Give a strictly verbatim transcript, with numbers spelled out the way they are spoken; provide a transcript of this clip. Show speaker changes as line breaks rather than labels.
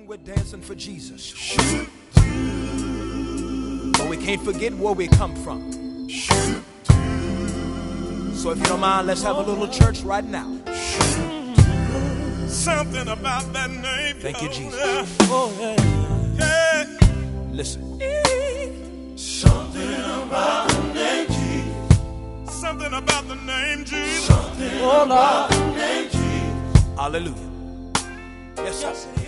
morning we're dancing for Jesus. But we can't forget where we come from. So if you don't mind, let's have a little church right now.
Something about that name.
Thank you, Jesus.
Oh, yeah. Yeah.
Listen.
Something about the name Jesus. Something about the name Jesus. Something about the name Jesus.
Hallelujah. Yes, sir.